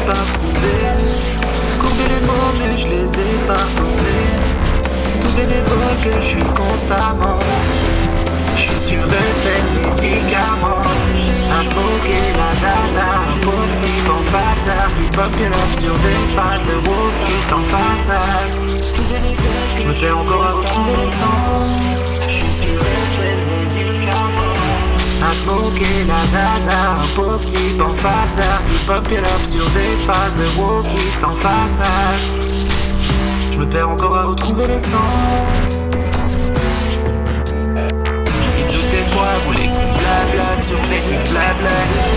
pas retrouvés. Courbé les mots mais je les ai pas tournés. Tout bénévole que je suis constamment. Je suis sur effet médicaments. Un smoke et la zaza. Un pauvre type en façade qui pop une up sur des phases de wokiste en façade. Je me perds encore à retrouver l'essence. Je suis sur effet médicaments. Un smoke et la zaza. Un pauvre type en façade qui pop une up sur des phases de wokiste en façade. Je me perds encore à retrouver l'essence. Moi, voulez qu'on blablate sur mes tics blabla.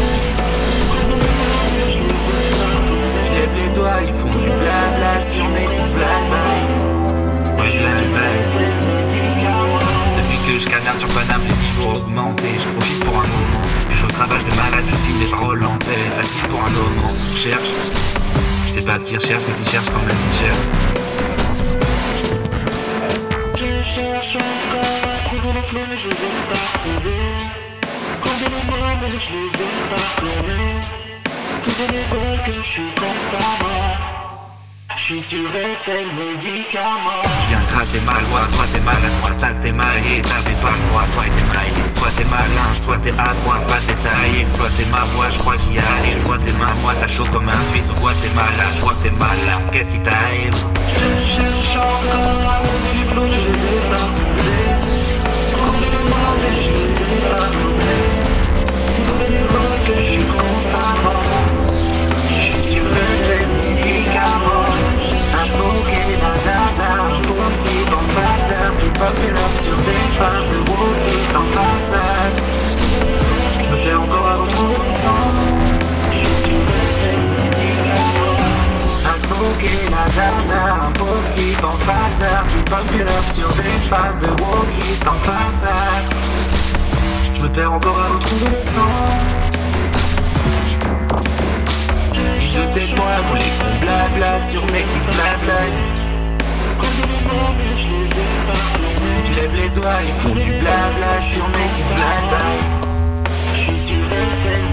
Je lève les doigts, ils font du blabla sur mes tics blabla. Ouais, je blabla. Depuis que je canarde sur Paname, les niveaux augmentés. Je profite pour un moment. Et je retravaille de malade, je filme des paroles en paix. Facile pour un moment. Je cherche. Je sais pas ce qu'ils recherchent, mais qu'ils cherchent quand même, ils cherchent. Je cherche encore à trouver les clés, mais je les ai pas trouvées. Combien de mots, mais je les ai pas tournés. Tous les vols que je suis constamment. Je suis sur effet médicaments. Je viens gratter ma loi, toi t'es maladroit, t'es maillé, t'avais pas le droit, toi t'es maillé. Soit t'es malin, soit t'es adroit, pas détaillé. Exploiter ma voix, je crois qu'il y a. Je vois tes mains, moi t'as chaud comme un Suisse. Ou quoi t'es malade, je vois que t'es malade. Qu'est-ce qui t'arrive? Je cherche encore à trouver les flots, mais je les ai pas trouvés. Combien de mots, mais je les ai pas tournés. Tous les vols que je suis constamment. Je suis sur effet médicaments. Un smoke et la zaza. Un pauvre type en façade qui pop une up sur des phases de wokiste en façade. Je me perds encore à retrouver l'essence. Je suis sur effet médicaments. Un smoke et la zaza. Un pauvre type en façade qui pop une up sur des phases de wokiste en façade. Je me perds encore à retrouver l'essence. Ils doutaient de moi, voulaient qu'on blablate sur mes tics blabla. Combien de mots, mais je les ai pas tournés. Je lève les doigts, ils font du blabla sur mes tics blabla. Je suis sur effet.